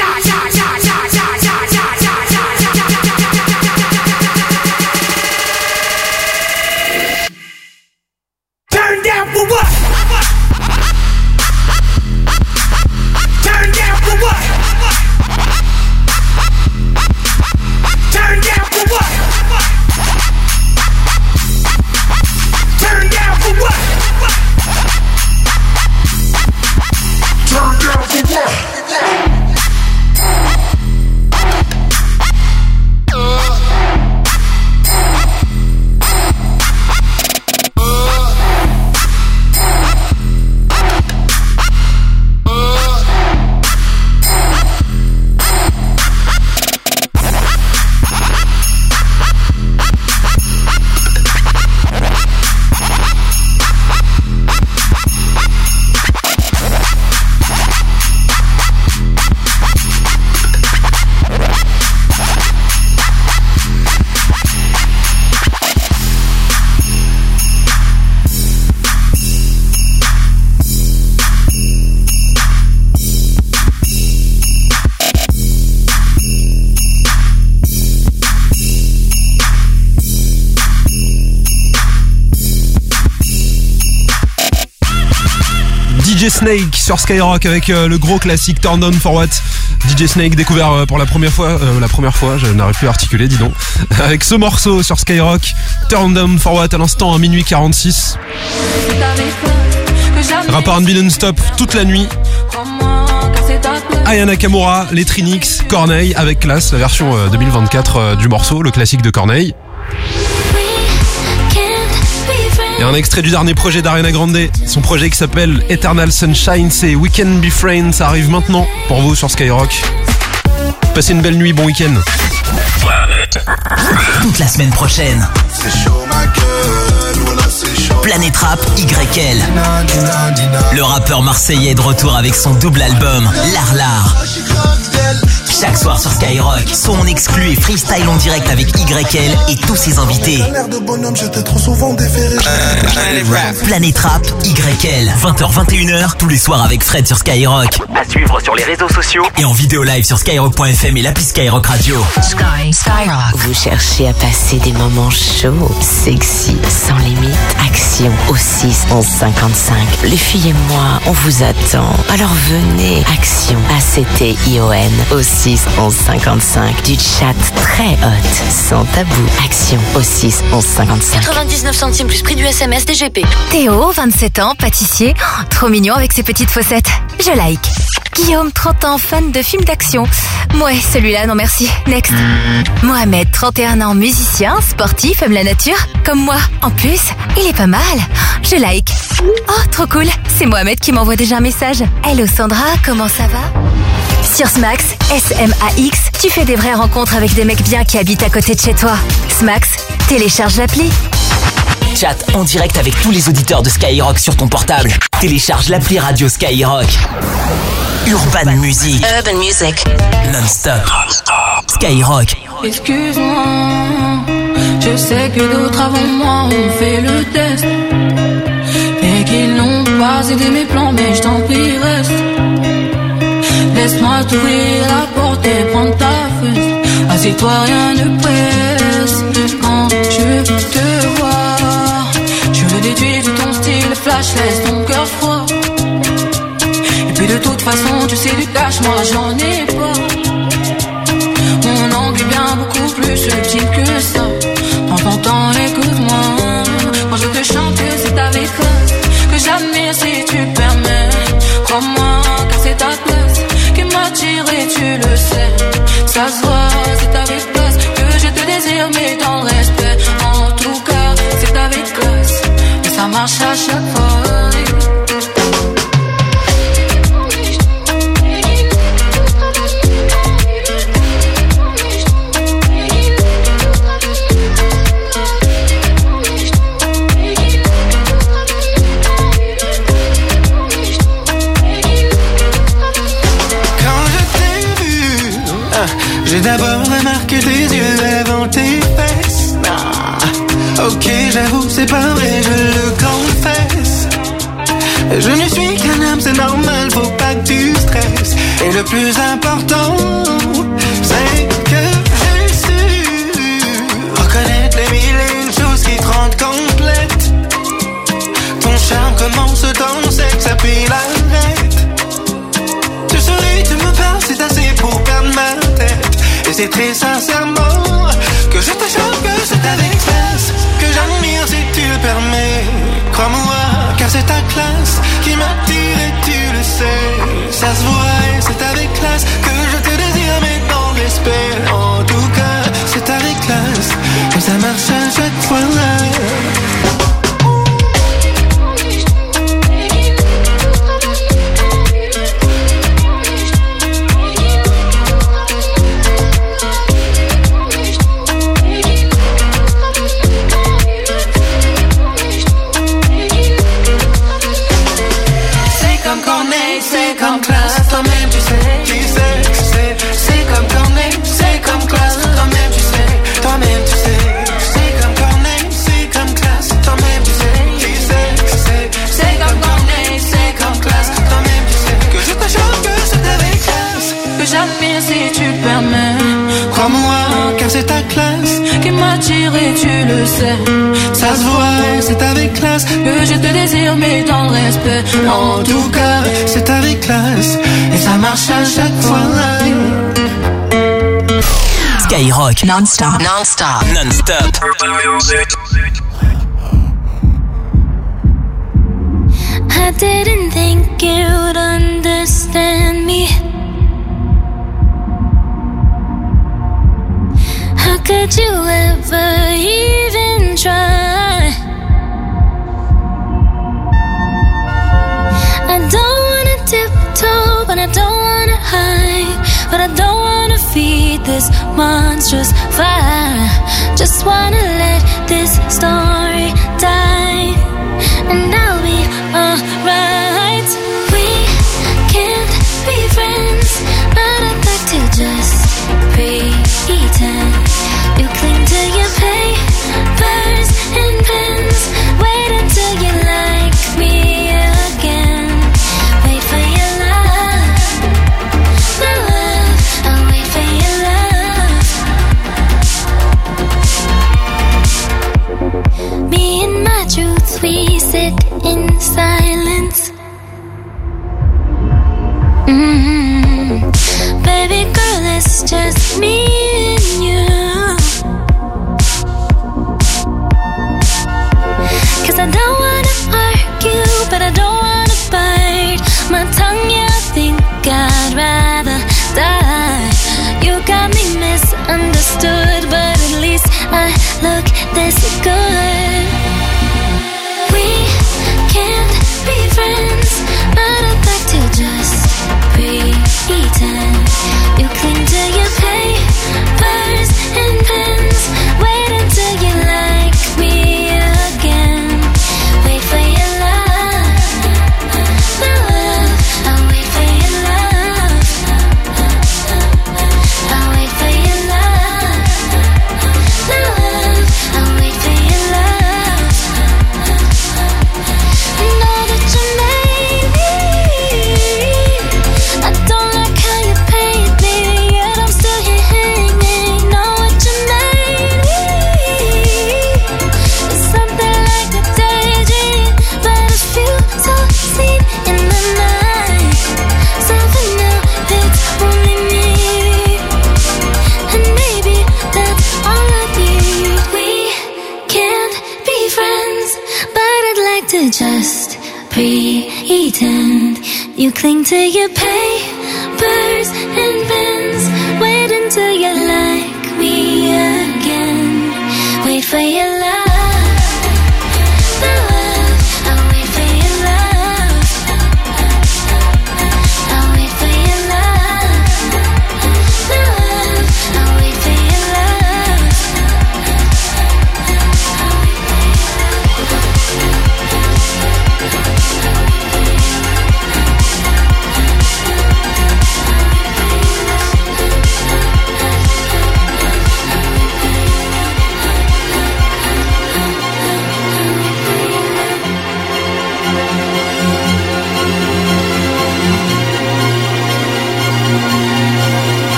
Turn down for what? Turn down for what? Turn down for what? Turn down for what? Turn down for what? DJ Snake sur Skyrock avec le gros classique Turn Down For What. DJ Snake découvert pour la première fois, je n'arrive plus à articuler, dis donc, avec ce morceau sur Skyrock, Turn Down For What à l'instant à minuit 46. Rapport R&B non-stop toute la nuit. Aya Nakamura, les Trinix, Corneille avec classe, la version 2024 du morceau, le classique de Corneille. Et un extrait du dernier projet d'Ariana Grande, son projet qui s'appelle Eternal Sunshine, c'est We Can Be Friends, ça arrive maintenant pour vous sur Skyrock. Passez une belle nuit, bon week-end. Toute la semaine prochaine. Planète Rap YL. Le rappeur marseillais est de retour avec son double album L'Art. Chaque soir sur Skyrock, son exclu et freestyle en direct avec YL et tous ses invités. Planète Rap YL, 20h-21h, tous les soirs avec Fred sur Skyrock. À suivre sur les réseaux sociaux et en vidéo live sur skyrock.fm et l'appli Skyrock Radio. Skyrock. Vous cherchez à passer des moments chauds, sexy, sans limite. Action au 6 11 55. Les filles et moi, on vous attend. Alors venez. Action ACTION au 6 11 55. Du chat très hot, sans tabou. Action au 6 11 55. 99 centimes plus prix du SMS DGP. Théo, 27 ans, pâtissier. Trop mignon avec ses petites fossettes. Je like. Guillaume, 30 ans, fan de films d'action. Ouais, celui-là, non merci. Next. Mohamed, 31 ans, musicien, sportif, aime la nature, comme moi. En plus, il est pas mal. Je like. Oh, trop cool. C'est Mohamed qui m'envoie déjà un message. Hello Sandra, comment ça va? Sur Smax, SMAX, tu fais des vraies rencontres avec des mecs bien qui habitent à côté de chez toi. Smax, télécharge l'appli. Chat en direct avec tous les auditeurs de Skyrock sur ton portable. Télécharge l'appli radio Skyrock. Urban Music. Non-stop. Skyrock. Excuse-moi, je sais que d'autres avant moi ont fait le test et qu'ils n'ont pas aidé mes plans, mais je t'en prie reste. Laisse-moi t'ouvrir la porte et prendre ta fesse. Assieds-toi, rien ne presse. Quand je te vois, je le déduis de ton style flash, laisse ton cœur froid. Et puis de toute façon, tu sais du cash, moi j'en ai pas. Mon angle est bien beaucoup plus subtil que ça. Prends ton temps, écoute-moi. Quand je te chante, c'est avec classe que j'admire si tu permets. Crois-moi, car c'est ta place qui m'attire et tu le sais. Ça se voit, c'est avec classe que je te désire, mais dans le respect. En tout cas, c'est avec classe et ça marche à chaque fois. J'ai d'abord remarqué tes yeux avant tes fesses. Ah, ok, j'avoue, c'est pas vrai, je le confesse. Je ne suis qu'un homme, c'est normal, faut pas que tu stresses. Et le plus important, c'est que j'ai su reconnaître les mille et une choses qui te rendent complète. Ton charme commence dans le sexe, puis l'arrête. Tu souris, tu me parles, c'est assez pour perdre ma tête. Et c'est très sincèrement que je te choque, que c'est avec classe, que j'admire si tu le permets. Crois-moi, car c'est ta classe qui m'attire et tu le sais. Ça se voit et c'est avec classe que je te désire, mais dans le respect. En tout cas, c'est avec classe que ça marche à chaque fois. C'est comme classe, toi-même tu sais, c'est comme Corneille, c'est comme classe, toi-même tu sais, c'est comme Corneille, c'est comme classe, toi-même tu sais, c'est comme Corneille, c'est comme classe, toi-même tu sais, que je te choque, que c'est avec classe, que j'admire si tu le permets, crois-moi, car c'est ta classe qui m'attire et tu le sais, ça se voit, c'est avec classe, que je te désire mais dans le respect, en tout cas, c'est avec classe, et ça marche à chaque fois. Skyrock non-stop. I didn't think you'd understand me. How could you ever even try? I don't wanna tiptoe, but I don't wanna hide. But I don't wanna feed this monstrous fire. Just wanna let this story die, and I'll be alright. We can't be friends, but I'd like to just pretend. You cling to your papers and pens. Wait until you like me again. Wait for your love, my love. I'll wait for your love. Me and my truth, we sit in silence. Baby girl, it's just me and you. 'Cause I don't wanna argue, but I don't wanna bite my tongue, yeah, I think I'd rather die. You got me misunderstood, but at least I look this good. We can't be friends, but I'd like to just pretend. You cling to your papers and pens. Wait until you like me again. Wait for your love, my love. I'll wait for your love. I'll wait for your love, my love. I'll wait for your love. Know that you made me. I don't like how you paint me, yet I'm still here hanging. Know what you made me. It's something like a daydream, but it feels so seen in the night. Something now that's only me, and maybe that's all I need. We can't be friends, but I'd like to just pretend. You cling to your papers and pens. Wait until you like me again. Wait for your love, my love. I'll wait for your love. I'll wait for your love, my love. I'll wait for your love.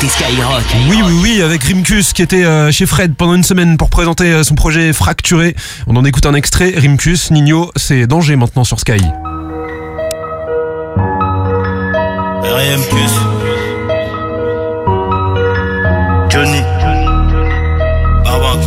écoutez Skyrock. Oui, avec Rimkus qui était chez Fred pendant une semaine pour présenter son projet Fracturé. On en écoute un extrait. Rimkus, Nino, c'est Danger maintenant sur Sky. Rimkus, Johnny, Barbank.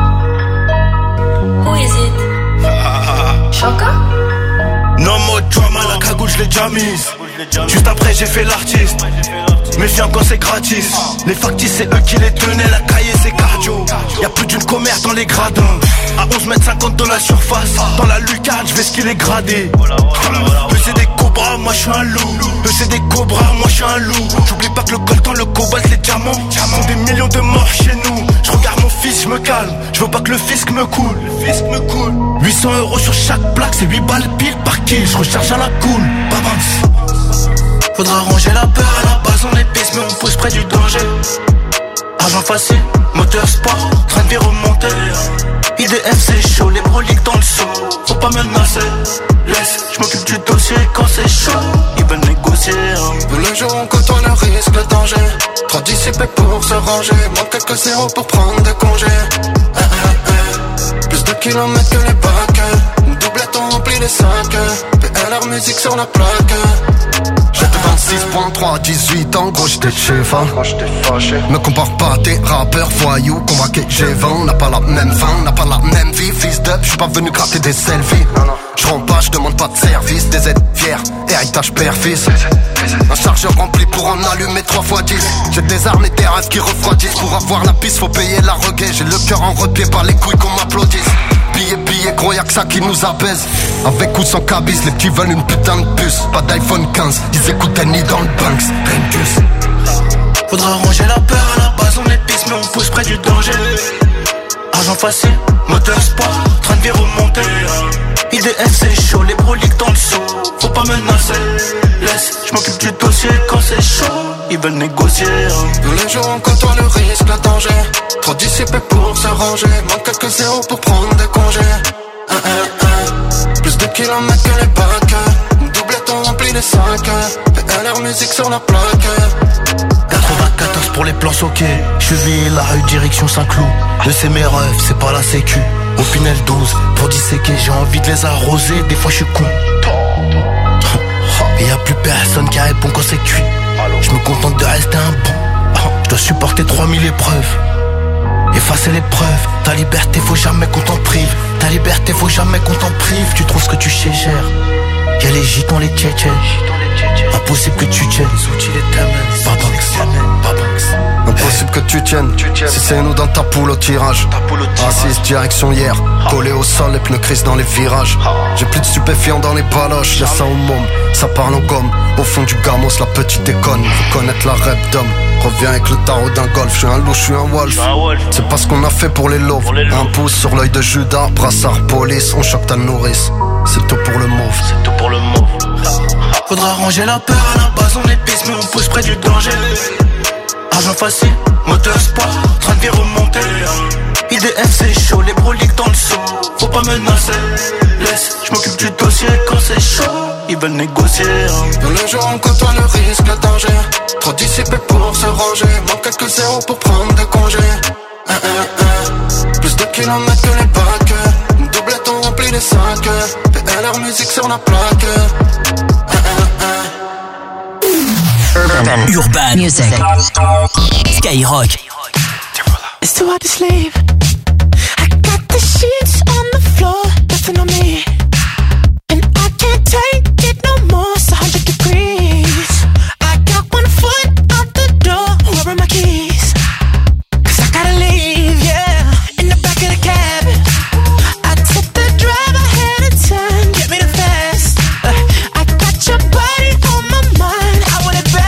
Who is it? Choca? No more drama, la cagoule je l'ai déjà mise. Juste après j'ai fait l'artiste. Méfiant quand c'est gratis. Les factices c'est eux qui les tenaient. La cahier c'est cardio. Y'a plus d'une commère dans les gradins. À 11,50 m dans la surface. Dans la lucarne je vais skiller gradé. Eux c'est des cobras, moi je suis un loup. Eux c'est des cobras, moi je suis un loup. J'oublie pas que le coltan, le cobalt, les diamants font des millions de morts chez nous. Je regarde mon fils, je me calme. Je veux pas que le fisc me coule. 800 € sur chaque plaque, c'est 8 balles pile par kill. Je recharge à la cool. Babams. Faudra ranger la peur à la base, on est pisse mais on pousse près du danger. Argent facile, moteur sport, train de vie remonter. IDF c'est chaud, les broliques dans le saut. Faut pas menacer, laisse, j'm'occupe du dossier quand c'est chaud. Ils veulent négocier. Le jour on côtoie le risque, le danger. Trop dissipé pour se ranger. Manque quelques zéros pour prendre des congés. Plus de kilomètres que les bacs. Doublette on remplit les sacs. PLR musique sur la plaque. J'étais 26.3 à 18 ans, gros j'étais chef. Me compare pas à tes rappeurs voyous, convainqués G20. On n'a pas la même fin, on n'a pas la même vie. Fils d'up, j'suis pas venu gratter des selfies. J'rends pas, j'demande pas de service. Des aides fiers, héritage père-fils. Un chargeur rempli pour en allumer 3 x 10. J'ai des armes et des rêves qui refroidissent. Pour avoir la piste faut payer la reggae. J'ai le cœur en repied par les couilles qu'on m'applaudisse. Billet, gros y'a que ça qui nous apaise. Avec ou sans cabis, les petits veulent une putain de puce. Pas d'iPhone 15, ils écoutaient ni dans le Banks. Rimkus. Faudra ranger la peur à la base, on est pisse mais on pousse près du danger. Argent facile, moteur sport, train de vie remonter. IDF c'est chaud, les broliques dans le saut. Faut pas menacer, laisse, j'm'occupe du dossier quand c'est chaud. Ils veulent négocier. Tous les jours on côtoie le risque, le danger. Trop dissipé pour se ranger. Manque quelques zéros pour prendre des congés. Plus de kilomètres que les bacs. Doublette on remplit les sacs. PLR musique sur la plaque. 94 pour les plans soqués. Cheville, la rue, direction Saint-Cloud. De c'est mes rêves, c'est pas la sécu. Au Pinel 12, pour disséquer, j'ai envie de les arroser. Des fois je suis con. Et y'a plus personne qui répond quand c'est cuit. Je me contente de rester un bon. Je dois supporter 3000 épreuves. Effacer l'épreuve. Ta liberté faut jamais qu'on t'en prive. Ta liberté faut jamais qu'on t'en prive. Tu trouves ce que tu sais gères. Y'a les gitans, les tchétchènes. Impossible que tu tiennes. Impossible que tu tiennes. Si c'est nous dans ta poule au tirage. Assise direction hier. Collé au sol, les pneus crissent dans les virages. J'ai plus de stupéfiants dans les baloches. Y'a ça au môme, ça parle en gomme. Au fond du gamos, la petite déconne. Faut connaître la rep d'homme. Reviens avec le tarot d'un golf. Je suis un loup, je suis un wolf. C'est pas ce qu'on a fait pour les loaves. Un pouce sur l'œil de Judas. Brassard police, on choque ta nourrice. C'est tout pour le mauve. C'est tout pour le mauve. Faudra ranger la peur à la base, on est pisse mais on pousse près du danger. Argent facile, moteur sport, train de vie remonter. IDF c'est chaud, les broliques dans le saut. Faut pas menacer, laisse, j'm'occupe du dossier quand c'est chaud. Ils veulent négocier. Tous les jours on côtoie le risque, le danger. Trop dissipé pour se ranger. Manque quelques zéros pour prendre des congés. Plus de kilomètres que les bacs. Doublette on remplit les sacs. PLR musique sur la plaque. Urban Music. Skyrock. It's too hard to sleep.